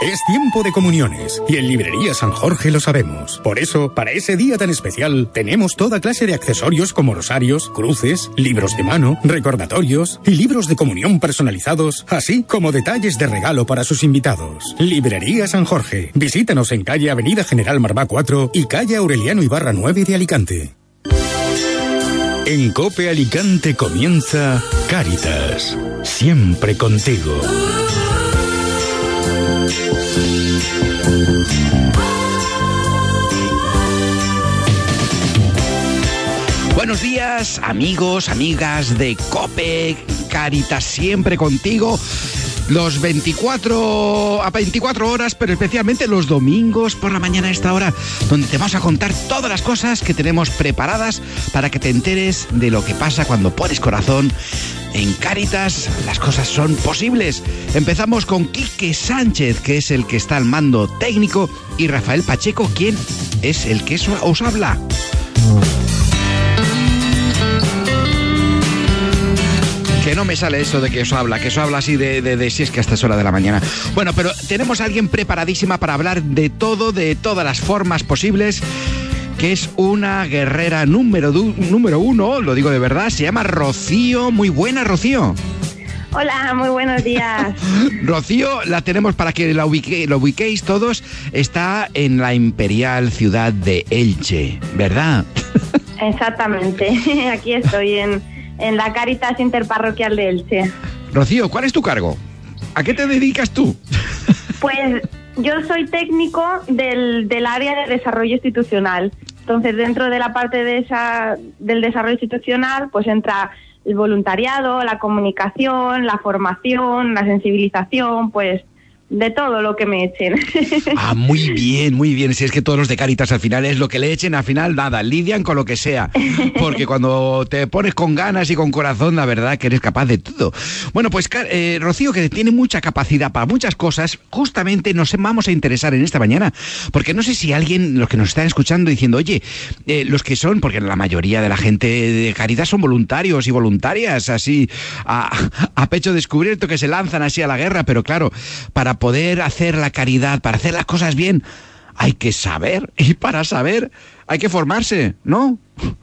Es tiempo de comuniones y en Librería San Jorge lo sabemos. Por eso, para ese día tan especial, tenemos toda clase de accesorios como rosarios, cruces, libros de mano, recordatorios y libros de comunión personalizados, así como detalles de regalo para sus invitados. Librería San Jorge. Visítanos en calle Avenida General Marbá 4 y calle Aureliano Ibarra 9 de Alicante. En COPE Alicante comienza Cáritas. Siempre contigo. Buenos días, amigos, amigas de COPE, Cáritas siempre contigo. Los 24 horas, pero especialmente los domingos por la mañana a esta hora, donde te vamos a contar todas las cosas que tenemos preparadas para que te enteres de lo que pasa cuando pones corazón. En Cáritas las cosas son posibles. Empezamos con Quique Sánchez, que es el que está al mando técnico, y Rafael Pacheco, quien es el que os habla. Que no me sale eso de que eso habla así de si es que hasta es hora de la mañana. Bueno, pero tenemos a alguien preparadísima para hablar de todo, de todas las formas posibles, que es una guerrera número uno, lo digo de verdad, se llama Rocío. Muy buena, Rocío. Hola, muy buenos días. Rocío, la tenemos para que lo ubiquéis todos, está en la imperial ciudad de Elche, ¿verdad? Exactamente, aquí estoy en la Cáritas Interparroquial de Elche. Rocío, ¿cuál es tu cargo? ¿A qué te dedicas tú? Pues yo soy técnico del área de desarrollo institucional. Entonces, dentro de la parte del desarrollo institucional, pues entra el voluntariado, la comunicación, la formación, la sensibilización, pues de todo lo que me echen. Ah, muy bien, muy bien. Si es que todos los de Cáritas al final es lo que le echen, al final nada, lidian con lo que sea. Porque cuando te pones con ganas y con corazón, la verdad que eres capaz de todo. Bueno, pues Rocío, que tiene mucha capacidad para muchas cosas, justamente nos vamos a interesar en esta mañana, porque no sé si alguien, los que nos están escuchando, diciendo, oye, los que son, porque la mayoría de la gente de Cáritas son voluntarios y voluntarias, así, a pecho descubierto, que se lanzan así a la guerra, pero claro, para poder hacer la caridad, para hacer las cosas bien, hay que saber, y para saber hay que formarse, ¿no?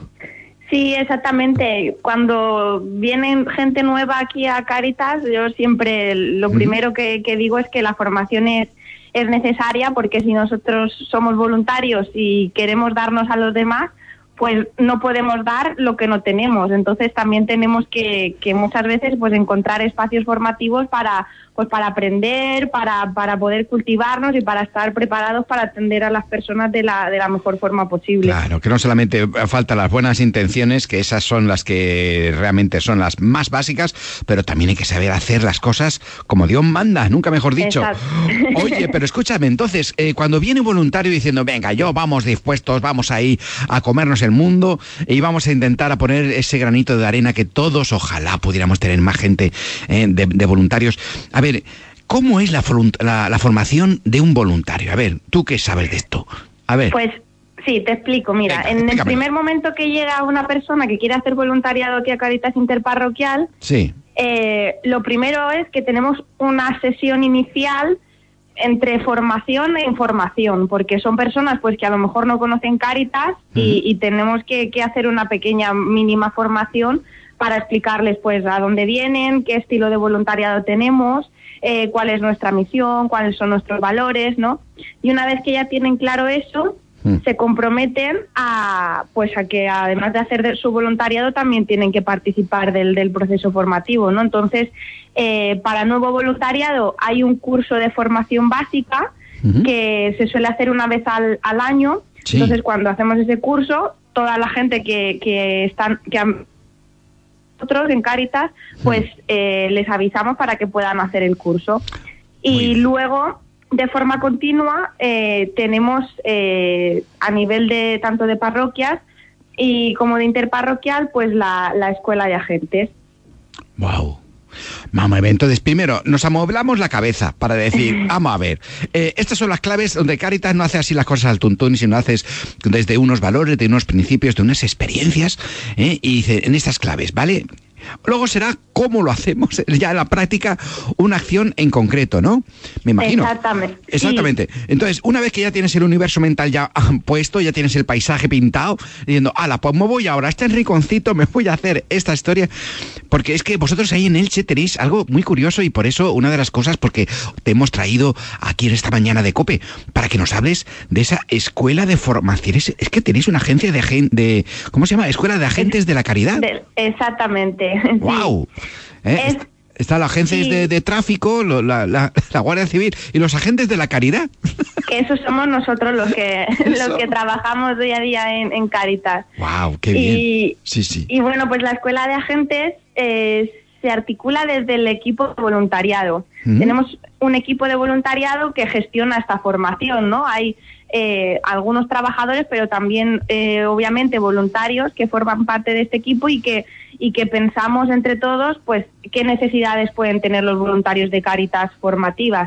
Sí, exactamente. Cuando viene gente nueva aquí a Cáritas, yo siempre lo primero que digo es que la formación es necesaria, porque si nosotros somos voluntarios y queremos darnos a los demás, pues no podemos dar lo que no tenemos. Entonces también tenemos que muchas veces pues encontrar espacios formativos para aprender, para poder cultivarnos y para estar preparados para atender a las personas de la mejor forma posible. Claro, que no solamente faltan las buenas intenciones, que esas son las que realmente son las más básicas, pero también hay que saber hacer las cosas como Dios manda, nunca mejor dicho. Exacto. Oye, pero escúchame, entonces, cuando viene un voluntario diciendo, venga, vamos dispuestos, vamos ahí a comernos el mundo y vamos a intentar a poner ese granito de arena que todos, ojalá pudiéramos tener más gente de voluntarios. A ver, ¿cómo es la formación de un voluntario? A ver, ¿tú qué sabes de esto? A ver. Pues sí, te explico. Mira, en el primer momento que llega una persona que quiere hacer voluntariado aquí a Cáritas Interparroquial, sí. Lo primero es que tenemos una sesión inicial entre formación e información, porque son personas pues que a lo mejor no conocen Cáritas y tenemos que hacer una pequeña mínima formación para explicarles pues a dónde vienen, qué estilo de voluntariado tenemos, cuál es nuestra misión, cuáles son nuestros valores, ¿no? Y una vez que ya tienen claro eso, se comprometen a que además de hacer su voluntariado también tienen que participar del proceso formativo, ¿no? Entonces, para nuevo voluntariado hay un curso de formación básica que se suele hacer una vez al año. Sí. Entonces, cuando hacemos ese curso, toda la gente que han nosotros en Cáritas, pues les avisamos para que puedan hacer el curso. Y luego, de forma continua, tenemos a nivel de tanto de parroquias y como de interparroquial, pues la escuela de agentes. Wow. Vamos a ver, entonces primero nos amoblamos la cabeza para decir, vamos a ver, estas son las claves donde Cáritas no hace así las cosas al tuntún, sino haces desde unos valores, de unos principios, de unas experiencias, y dice, en estas claves, ¿vale? Luego será cómo lo hacemos, ya en la práctica, una acción en concreto, ¿no? Me imagino. Exactamente. Sí. Entonces, una vez que ya tienes el universo mental ya puesto, ya tienes el paisaje pintado, diciendo, ala, pues me voy ahora a este rinconcito, me voy a hacer esta historia, porque es que vosotros ahí en Elche tenéis algo muy curioso y por eso una de las cosas, porque te hemos traído aquí en esta mañana de COPE, para que nos hables de esa escuela de formación. Es que tenéis una agencia de ¿cómo se llama? Escuela de Agentes de la Caridad. Exactamente. ¡Wow! Sí. Está la agencia de tráfico, la Guardia Civil y los agentes de la caridad. Que esos somos nosotros los que trabajamos día a día en Cáritas. ¡Wow! ¡Qué bien! Sí. Y bueno, pues la escuela de agentes se articula desde el equipo de voluntariado. Tenemos un equipo de voluntariado que gestiona esta formación, ¿no? Hay algunos trabajadores, pero también obviamente voluntarios que forman parte de este equipo y que pensamos entre todos pues qué necesidades pueden tener los voluntarios de Cáritas formativas.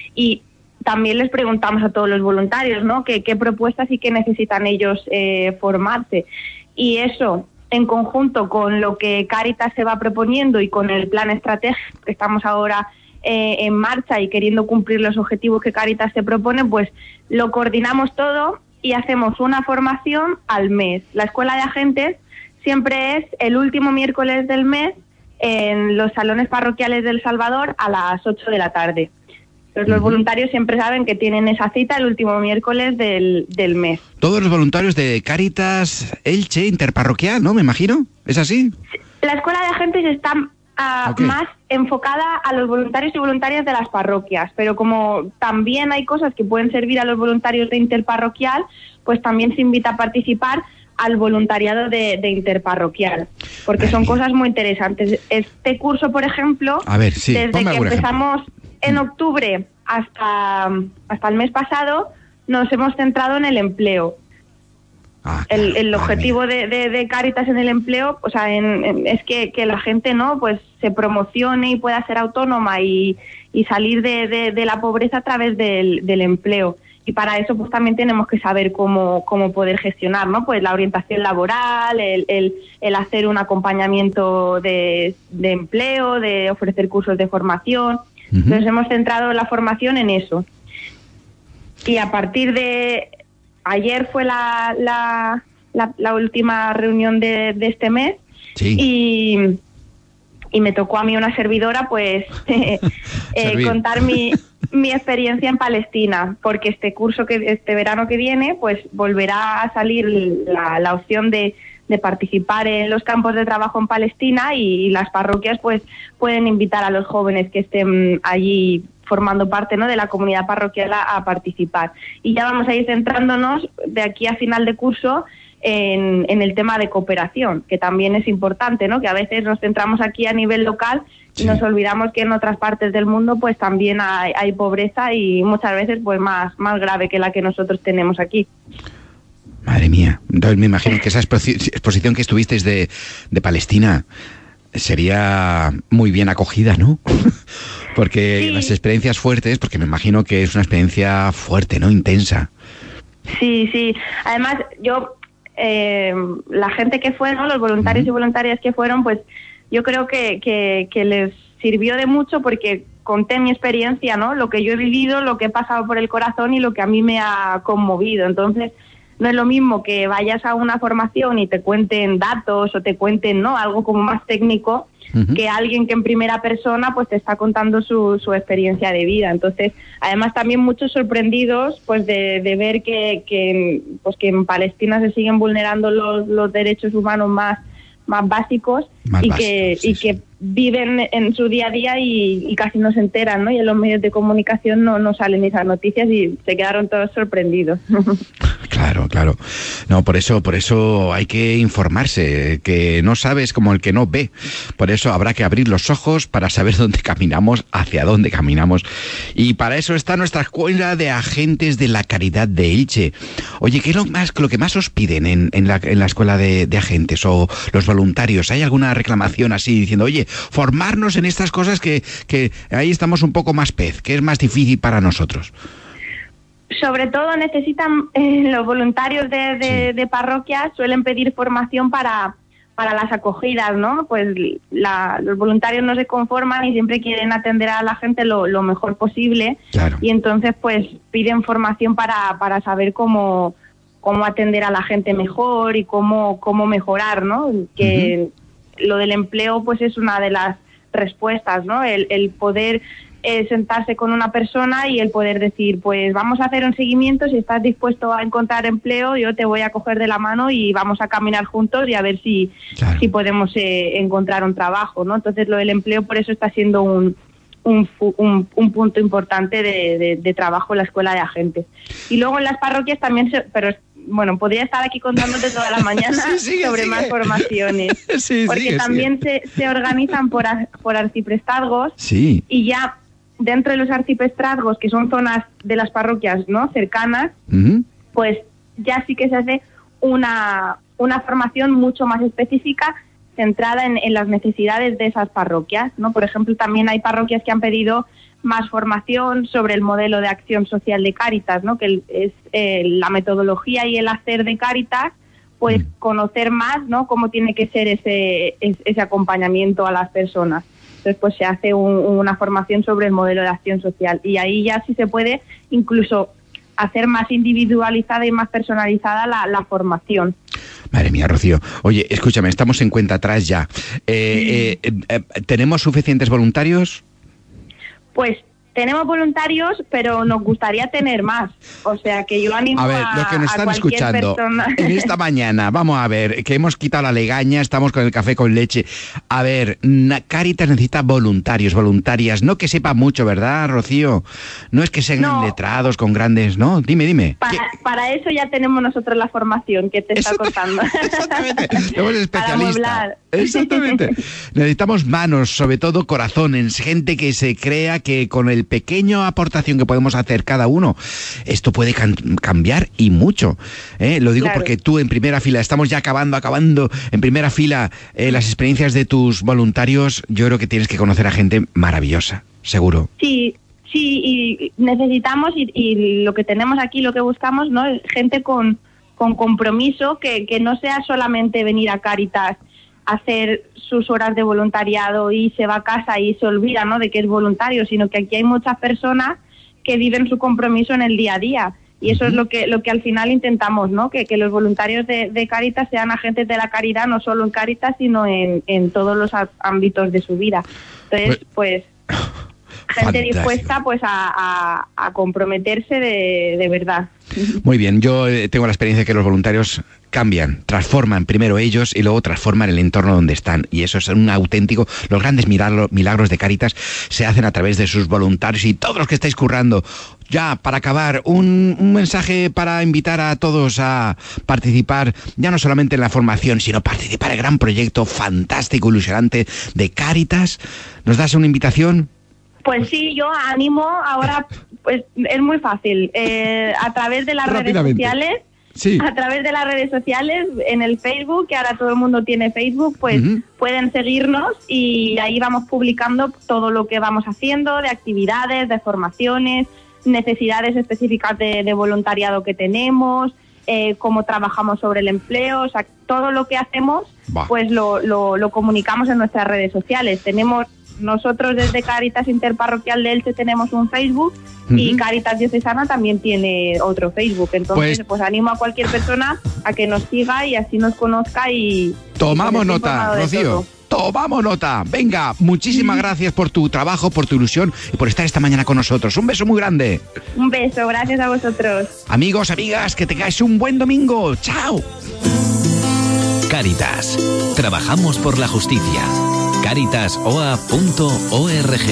Y también les preguntamos a todos los voluntarios, ¿no? qué propuestas y qué necesitan ellos formarse. Y eso, en conjunto con lo que Cáritas se va proponiendo y con el plan estratégico que estamos ahora en marcha y queriendo cumplir los objetivos que Cáritas se propone, pues lo coordinamos todo y hacemos una formación al mes. La escuela de agentes siempre es el último miércoles del mes en los salones parroquiales del Salvador a las 8 de la tarde. Entonces, los voluntarios siempre saben que tienen esa cita el último miércoles del mes. Todos los voluntarios de Cáritas Elche Interparroquial, ¿no? Me imagino. ¿Es así? La escuela de agentes está más enfocada a los voluntarios y voluntarias de las parroquias, pero como también hay cosas que pueden servir a los voluntarios de interparroquial, pues también se invita a participar al voluntariado de interparroquial, porque son cosas muy interesantes. Este curso, por ejemplo, desde que empezamos en octubre hasta el mes pasado, nos hemos centrado en el empleo. El objetivo de Cáritas en el empleo, o sea, es que la gente no pues se promocione y pueda ser autónoma y salir de la pobreza a través del empleo. Y para eso pues también tenemos que saber cómo poder gestionar, ¿no? Pues la orientación laboral, el hacer un acompañamiento de empleo, de ofrecer cursos de formación. Entonces hemos centrado la formación en eso. Y a partir de ayer fue la última reunión de este mes. Sí. Y me tocó a mí, una servidora, pues contar mi experiencia en Palestina, porque este verano que viene pues volverá a salir la opción de participar en los campos de trabajo en Palestina y las parroquias pues pueden invitar a los jóvenes que estén allí formando parte, ¿no?, de la comunidad parroquial a participar. Y ya vamos a ir centrándonos de aquí a final de curso en el tema de cooperación, que también es importante, ¿no?, que a veces nos centramos aquí a nivel local y nos olvidamos que en otras partes del mundo pues también hay pobreza y muchas veces pues más grave que la que nosotros tenemos aquí. Madre mía, entonces me imagino que esa exposición que estuvisteis de Palestina sería muy bien acogida, ¿no? Porque las experiencias fuertes, porque me imagino que es una experiencia fuerte, ¿no? Intensa. Sí. Además, la gente que fue, ¿no?, los voluntarios y voluntarias que fueron, pues yo creo que les sirvió de mucho porque conté mi experiencia, ¿no? Lo que yo he vivido, lo que he pasado por el corazón y lo que a mí me ha conmovido. Entonces, no es lo mismo que vayas a una formación y te cuenten datos o te cuenten, ¿no?, algo como más técnico, que alguien que en primera persona pues te está contando su experiencia de vida. Entonces, además también muchos sorprendidos pues de ver que en Palestina se siguen vulnerando los derechos humanos más básicos y que viven en su día a día y casi no se enteran, ¿no? Y en los medios de comunicación no salen esas noticias y se quedaron todos sorprendidos. Claro. No, por eso hay que informarse, que no sabes como el que no ve. Por eso habrá que abrir los ojos para saber dónde caminamos, hacia dónde caminamos. Y para eso está nuestra escuela de agentes de la caridad de Elche. Oye, ¿qué es lo que más os piden en la escuela de agentes o los voluntarios? ¿Hay alguna reclamación así diciendo, oye, formarnos en estas cosas que ahí estamos un poco más pez, que es más difícil para nosotros? Sobre todo necesitan los voluntarios de parroquias suelen pedir formación para las acogidas, ¿no? Pues los voluntarios no se conforman y siempre quieren atender a la gente lo mejor posible. Claro. Y entonces pues piden formación para saber cómo atender a la gente mejor y cómo mejorar, ¿no? Que lo del empleo pues es una de las respuestas, ¿no? El poder sentarse con una persona y el poder decir, pues vamos a hacer un seguimiento, si estás dispuesto a encontrar empleo, yo te voy a coger de la mano y vamos a caminar juntos y a ver si podemos encontrar un trabajo, ¿no? Entonces lo del empleo por eso está siendo un punto importante de trabajo en la escuela de agentes. Y luego en las parroquias también, bueno, podría estar aquí contándote toda la mañana sobre más formaciones. Porque también se organizan por arciprestazgos y ya dentro de los arciprestazgos, que son zonas de las parroquias, ¿no?, cercanas, pues ya sí que se hace una formación mucho más específica centrada en las necesidades de esas parroquias, ¿no? Por ejemplo, también hay parroquias que han pedido más formación sobre el modelo de acción social de Cáritas, ¿no?, que es la metodología y el hacer de Cáritas, pues conocer más, ¿no?, cómo tiene que ser ese acompañamiento a las personas. Entonces, pues se hace una formación sobre el modelo de acción social y ahí ya sí se puede incluso hacer más individualizada y más personalizada la formación. Madre mía, Rocío. Oye, escúchame, estamos en cuenta atrás ya. ¿Tenemos suficientes voluntarios? Pues tenemos voluntarios, pero nos gustaría tener más. O sea, que yo animo a ver, los que nos están escuchando persona. En esta mañana, vamos a ver, que hemos quitado la legaña, estamos con el café con leche. A ver, Cáritas necesita voluntarios, voluntarias, no que sepa mucho, ¿verdad, Rocío? No es que sean letrados con grandes, ¿no? Dime. Para eso ya tenemos nosotros la formación que te está contando. Exactamente, somos especialistas. Para amueblar. Exactamente. Necesitamos manos, sobre todo corazones, gente que se crea que con el pequeña aportación que podemos hacer cada uno, esto puede cambiar y mucho. Lo digo porque tú en primera fila, estamos ya acabando, en primera fila las experiencias de tus voluntarios, yo creo que tienes que conocer a gente maravillosa, seguro. Sí, y necesitamos, y lo que tenemos aquí, lo que buscamos, ¿no?, es gente con compromiso, que no sea solamente venir a Cáritas, hacer sus horas de voluntariado y se va a casa y se olvida, ¿no?, de que es voluntario, sino que aquí hay muchas personas que viven su compromiso en el día a día. Y eso es lo que al final intentamos, ¿no?, que los voluntarios de Cáritas sean agentes de la caridad, no solo en Cáritas, sino en todos los ámbitos de su vida. Entonces, pues gente dispuesta pues a comprometerse de verdad. Muy bien, yo tengo la experiencia de que los voluntarios cambian, transforman primero ellos y luego transforman el entorno donde están, y eso es un auténtico, los grandes milagros de Cáritas se hacen a través de sus voluntarios y todos los que estáis currando. Ya, para acabar, un mensaje para invitar a todos a participar, ya no solamente en la formación, sino participar en el gran proyecto fantástico, ilusionante de Cáritas. ¿Nos das una invitación? Pues sí, yo animo ahora, pues es muy fácil, a través de las redes sociales. Sí. A través de las redes sociales, en el Facebook, que ahora todo el mundo tiene Facebook, pues pueden seguirnos y ahí vamos publicando todo lo que vamos haciendo, de actividades, de formaciones, necesidades específicas de voluntariado que tenemos, cómo trabajamos sobre el empleo, o sea, todo lo que hacemos, pues lo comunicamos en nuestras redes sociales. Nosotros desde Cáritas Interparroquial de Elche tenemos un Facebook y Cáritas Diocesana también tiene otro Facebook. Entonces, pues animo a cualquier persona a que nos siga y así nos conozca y... Tomamos nota, Rocío. Tomamos nota. Venga, muchísimas gracias por tu trabajo, por tu ilusión y por estar esta mañana con nosotros. Un beso muy grande. Un beso, gracias a vosotros. Amigos, amigas, que tengáis un buen domingo. ¡Chao! Cáritas. Trabajamos por la justicia. Caritasoa.org.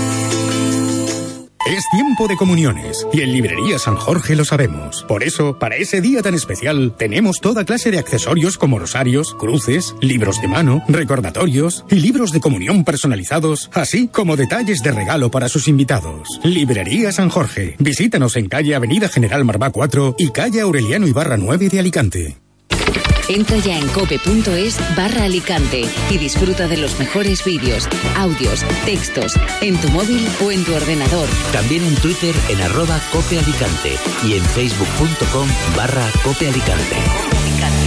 Es tiempo de comuniones y en Librería San Jorge lo sabemos. Por eso, para ese día tan especial, tenemos toda clase de accesorios como rosarios, cruces, libros de mano, recordatorios y libros de comunión personalizados, así como detalles de regalo para sus invitados. Librería San Jorge. Visítanos en calle Avenida General Marbá 4 y calle Aureliano Ibarra 9 de Alicante. Entra ya en cope.es/Alicante y disfruta de los mejores vídeos, audios, textos, en tu móvil o en tu ordenador. También en Twitter en @copealicante y en facebook.com/copealicante.